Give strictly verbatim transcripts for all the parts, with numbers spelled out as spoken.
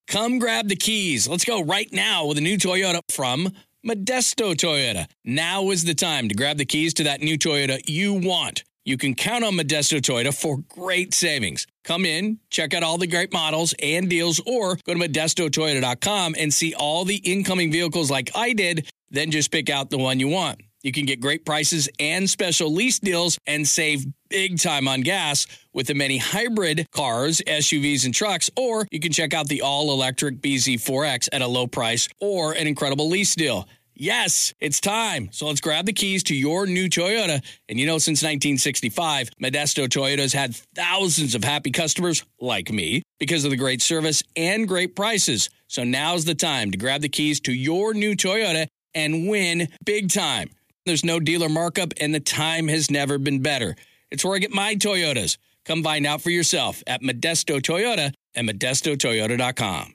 Come grab the keys. Let's go right now with a new Toyota from Modesto Toyota. Now is the time to grab the keys to that new Toyota you want. You can count on Modesto Toyota for great savings. Come in, check out all the great models and deals, or go to modesto toyota dot com and see all the incoming vehicles like I did, then just pick out the one you want. You can get great prices and special lease deals and save big time on gas with the many hybrid cars, S U Vs, and trucks, or you can check out the all-electric B Z four X at a low price or an incredible lease deal. Yes, it's time. So let's grab the keys to your new Toyota. And you know, since nineteen sixty-five, Modesto Toyota's had thousands of happy customers like me because of the great service and great prices. So now's the time to grab the keys to your new Toyota and win big time. There's no dealer markup, and the time has never been better. It's where I get my Toyotas. Come find out for yourself at Modesto Toyota and modesto toyota dot com.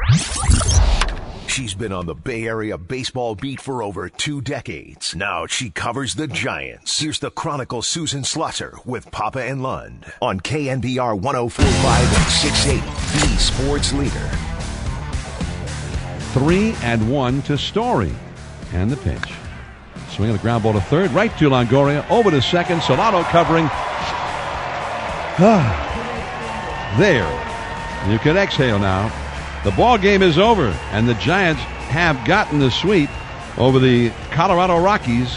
She's been on the Bay Area baseball beat for over two decades. Now she covers the Giants. Here's the Chronicle Susan Slusser with Papa and Lund on K N B R one oh four point five and six eighty, the sports leader. Three and one to Story. And the pitch. Swinging the ground ball to third, right to Longoria, over to second, Solano covering. There. You can exhale now. The ball game is over, and the Giants have gotten the sweep over the Colorado Rockies.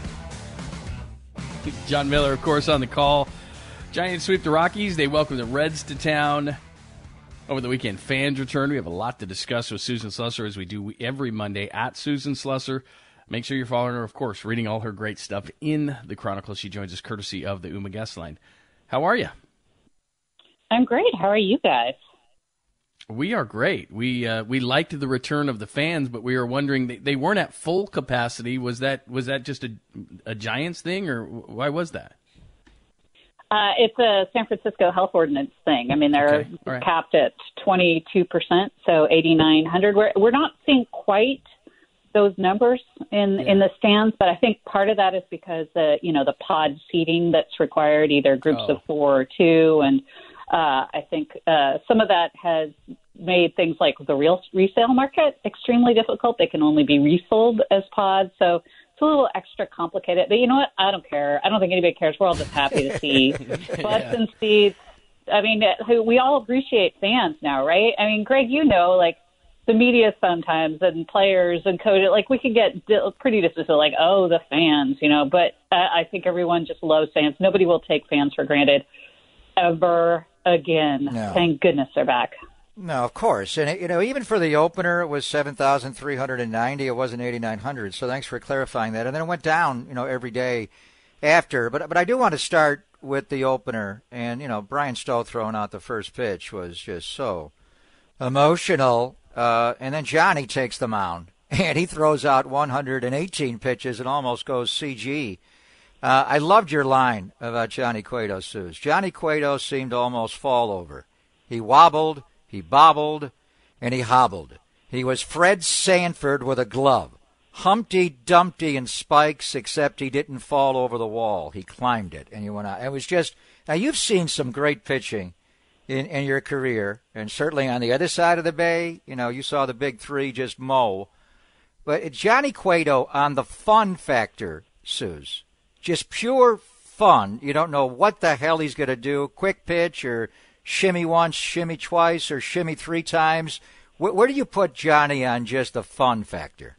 John Miller, of course, on the call. Giants sweep the Rockies. They welcome the Reds to town. Over the weekend, fans return. We have a lot to discuss with Susan Slusser, as we do every Monday at Susan Slusser. Make sure you're following her, of course, reading all her great stuff in the Chronicle. She joins us courtesy of the Uma Guest Line. How are you? I'm great. How are you guys? We are great. We uh, we liked the return of the fans, but we were wondering, they, they weren't at full capacity. Was that was that just a, a Giants thing, or why was that? Uh, it's a San Francisco health ordinance thing. I mean, they're Okay. All right. capped at twenty-two percent, so eighty-nine hundred. We're, we're not seeing quite those numbers in, Yeah. in the stands, but I think part of that is because the, you know, the pod seating that's required, either groups Oh. of four or two, and uh, I think uh, some of that has made things like the real resale market extremely difficult. They can only be resold as pods, so it's a little extra complicated. But you know what? I don't care. I don't think anybody cares. We're all just happy to see butts Yeah. and seats. I mean, we all appreciate fans now, right? I mean, Greg, you know, like, the media sometimes and players and coaches, like, we can get di- pretty dismissive, like, oh, the fans, you know, but I, I think everyone just loves fans. Nobody will take fans for granted ever again. No. Thank goodness they're back. No, of course. And, you know, even for the opener, it was seven thousand three hundred ninety. It wasn't eighty-nine hundred. So thanks for clarifying that. And then it went down, you know, every day after. But but I do want to start with the opener. And, you know, Brian Stowe throwing out the first pitch was just so emotional. Uh, and then Johnny takes the mound, and he throws out one hundred eighteen pitches and almost goes C G. Uh, I loved your line about Johnny Cueto, Suze. Johnny Cueto seemed to almost fall over. He wobbled, he bobbled, and he hobbled. He was Fred Sanford with a glove. Humpty Dumpty in spikes, except he didn't fall over the wall. He climbed it, and he went out. It was just, now you've seen some great pitching in, in your career, and certainly on the other side of the bay, you know, you saw the big three just mow. But Johnny Cueto on the fun factor, Suze, just pure fun. You don't know what the hell he's going to do, quick pitch or shimmy once, shimmy twice, or shimmy three times. Where, where do you put Johnny on just the fun factor?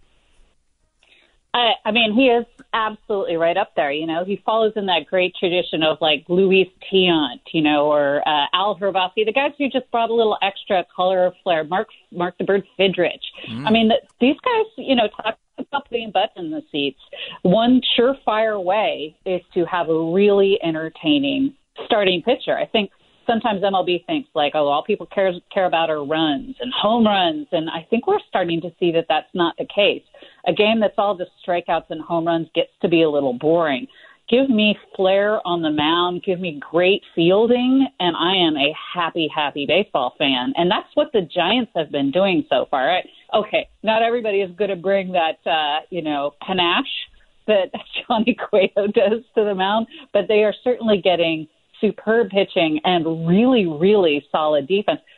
I, I mean, he is absolutely right up there. You know, he follows in that great tradition of like Luis Tiant, you know, or uh, Al Hrabowski, the guys who just brought a little extra color or flair. Mark, Mark the Bird Fidrich. Mm. I mean, the, these guys, you know, talk about putting butts in the seats. One surefire way is to have a really entertaining starting pitcher. I think sometimes M L B thinks like, oh, all people care care about are runs and home runs, and I think we're starting to see that that's not the case. A game that's all just strikeouts and home runs gets to be a little boring. Give me flair on the mound, give me great fielding, and I am a happy, happy baseball fan. And that's what the Giants have been doing so far. Right? Okay, not everybody is going to bring that, uh, you know, panache that Johnny Cueto does to the mound, but they are certainly getting superb pitching and really, really solid defense.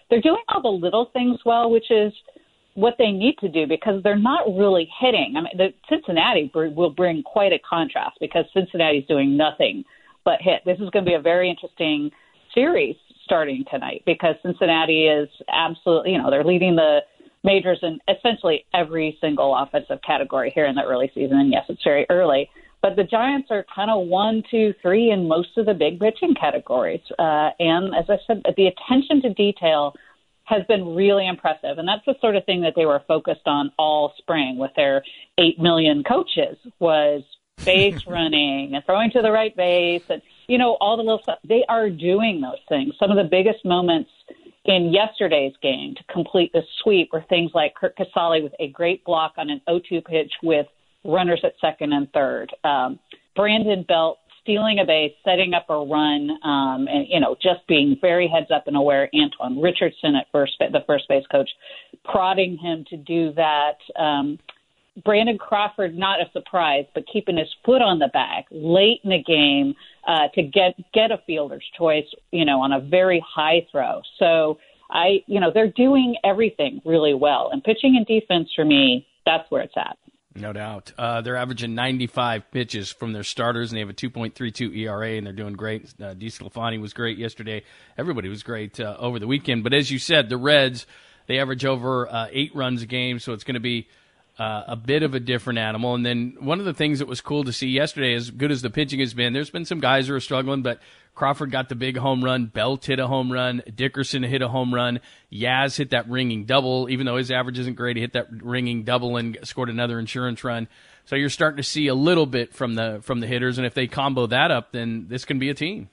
they're doing all the little things well, which is what they need to do because they're not really hitting. I mean, the Cincinnati will bring quite a contrast because Cincinnati's doing nothing but hit. This is going to be a very interesting series starting tonight because Cincinnati is absolutely, you know, they're leading the majors in essentially every single offensive category here in the early season. And yes, it's very early, but the Giants are kind of one, two, three in most of the big pitching categories. Uh, and as I said, the attention to detail has been really impressive. And that's the sort of thing that they were focused on all spring with their eight million coaches was base running and throwing to the right base and, you know, all the little stuff. They are doing those things. Some of the biggest moments in yesterday's game to complete the sweep were things like Kurt Casale with a great block on an oh two pitch with runners at second and third. Um, Brandon Belt stealing a base, setting up a run, um, and, you know, just being very heads up and aware. Antoine Richardson at first, the first base coach, prodding him to do that. Um, Brandon Crawford, not a surprise, but keeping his foot on the bag late in the game uh, to get get a fielder's choice, you know, on a very high throw. So I, you know, they're doing everything really well. And pitching and defense for me, that's where it's at. No doubt. Uh, they're averaging ninety-five pitches from their starters, and they have a two point three two E R A, and they're doing great. Uh, DeSclafani was great yesterday. Everybody was great uh, over the weekend. But as you said, the Reds, they average over uh, eight runs a game, so it's going to be Uh, a bit of a different animal. And then one of the things that was cool to see yesterday, as good as the pitching has been, there's been some guys who are struggling, but Crawford got the big home run. Belt hit a home run. Dickerson hit a home run. Yaz hit that ringing double. Even though his average isn't great, he hit that ringing double and scored another insurance run. So you're starting to see a little bit from the from the hitters, and if they combo that up, then this can be a team.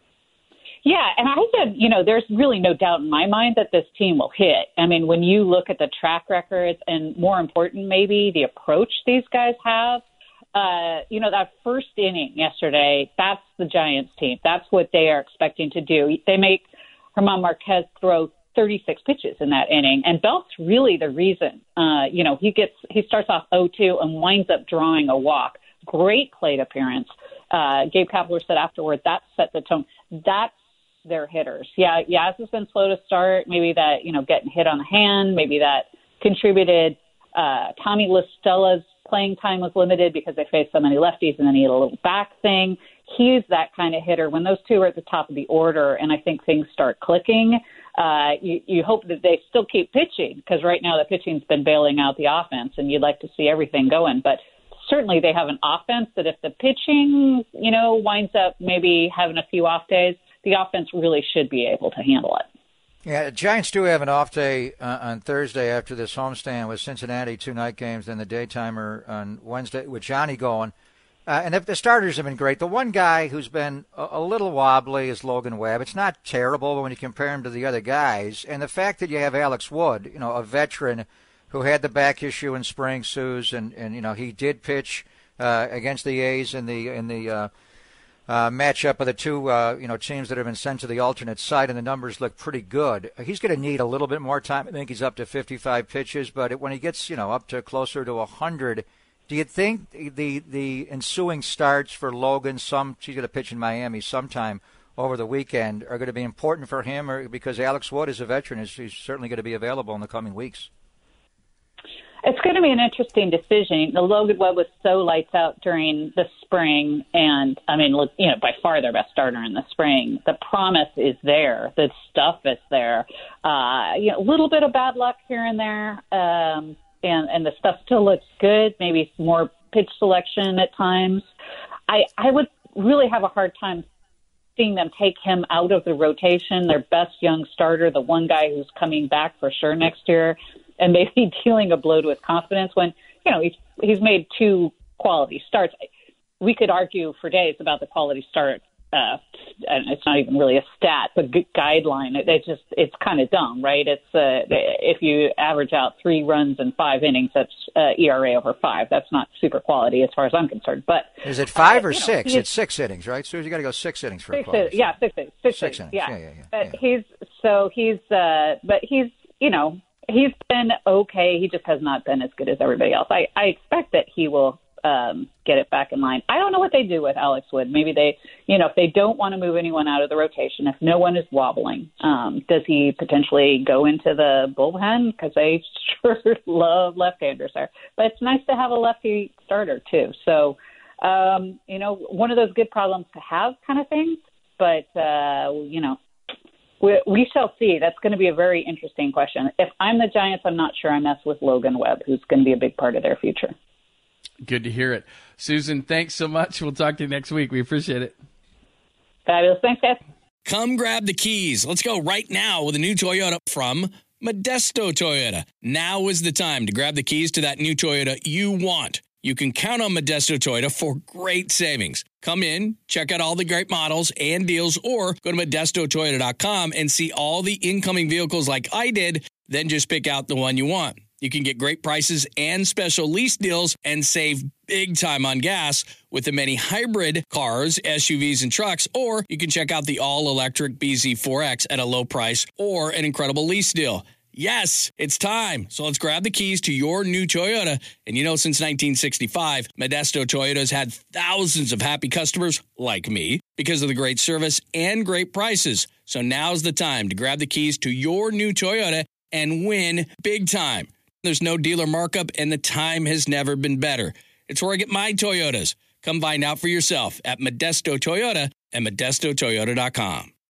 Yeah, and I said, you know, there's really no doubt in my mind that this team will hit. I mean, when you look at the track records and more important, maybe the approach these guys have, uh, you know, that first inning yesterday, that's the Giants team. That's what they are expecting to do. They make German Marquez throw thirty-six pitches in that inning, and Belt's really the reason. Uh, you know, he gets he starts off oh two and winds up drawing a walk. Great plate appearance. Uh, Gabe Kapler said afterward that set the tone. That's their hitters. Yeah, Yaz has been slow to start. Maybe that, you know, getting hit on the hand, maybe that contributed. Uh, Tommy LaStella's playing time was limited because they faced so many lefties and then he had a little back thing. He's that kind of hitter. When those two are at the top of the order and I think things start clicking, uh, you, you hope that they still keep pitching because right now the pitching's been bailing out the offense and you'd like to see everything going. But certainly they have an offense that if the pitching, you know, winds up maybe having a few off days, the offense really should be able to handle it. Yeah, the Giants do have an off day uh, on Thursday after this homestand with Cincinnati, two night games, then the daytimer on Wednesday with Johnny going. Uh, and if the starters have been great. The one guy who's been a, a little wobbly is Logan Webb. It's not terrible, but when you compare him to the other guys, and the fact that you have Alex Wood, you know, a veteran who had the back issue in spring, Suze, and, and you know, he did pitch uh, against the A's in the in the uh, Uh, matchup of the two, uh, you know, teams that have been sent to the alternate side, and the numbers look pretty good. He's going to need a little bit more time. I think he's up to fifty-five pitches, but when he gets, you know, up to closer to one hundred, do you think the the ensuing starts for Logan, some he's going to pitch in Miami sometime over the weekend, are going to be important for him, or because Alex Wood is a veteran, is he's certainly going to be available in the coming weeks? It's going to be an interesting decision. The Logan Webb was so lights out during the spring, and I mean, you know, by far their best starter in the spring. The promise is there. The stuff is there. Uh, you know, a little bit of bad luck here and there, um, and and the stuff still looks good. Maybe more pitch selection at times. I I would really have a hard time seeing them take him out of the rotation. Their best young starter, the one guy who's coming back for sure next year, and maybe dealing a blow to his confidence when, you know, he's he's made two quality starts. We could argue for days about the quality start. Uh, and it's not even really a stat, but gu- guideline. It, it just it's kind of dumb, right? It's uh, if you average out three runs in five innings, that's uh, E R A over five. That's not super quality as far as I'm concerned. But is it five uh, or you know, six? It's six innings, right? So you got to go six innings for six a quality. Is, yeah, six innings. Six, six innings. innings. Yeah, yeah, yeah. yeah, but yeah. he's so he's uh, but he's you know. He's been okay. He just has not been as good as everybody else. I, I expect that he will um, get it back in line. I don't know what they do with Alex Wood. Maybe they, you know, if they don't want to move anyone out of the rotation, if no one is wobbling, um, does he potentially go into the bullpen? Because they sure love left-handers there. But it's nice to have a lefty starter, too. So, um, you know, one of those good problems to have kind of things. But, uh, you know, we, we shall see. That's going to be a very interesting question. If I'm the Giants, I'm not sure I mess with Logan Webb, who's going to be a big part of their future. Good to hear it. Susan, thanks so much. We'll talk to you next week. We appreciate it. Fabulous. Thanks, guys. Come grab the keys. Let's go right now with a new Toyota from Modesto Toyota. Now is the time to grab the keys to that new Toyota you want. You can count on Modesto Toyota for great savings. Come in, check out all the great models and deals, or go to modesto toyota dot com and see all the incoming vehicles like I did, then just pick out the one you want. You can get great prices and special lease deals and save big time on gas with the many hybrid cars, S U Vs, and trucks, or you can check out the all-electric B Z four X at a low price or an incredible lease deal. Yes, it's time. So let's grab the keys to your new Toyota. And you know, since nineteen sixty-five, Modesto Toyota has had thousands of happy customers like me because of the great service and great prices. So now's the time to grab the keys to your new Toyota and win big time. There's no dealer markup, and the time has never been better. It's where I get my Toyotas. Come find out for yourself at Modesto Toyota and modesto toyota dot com.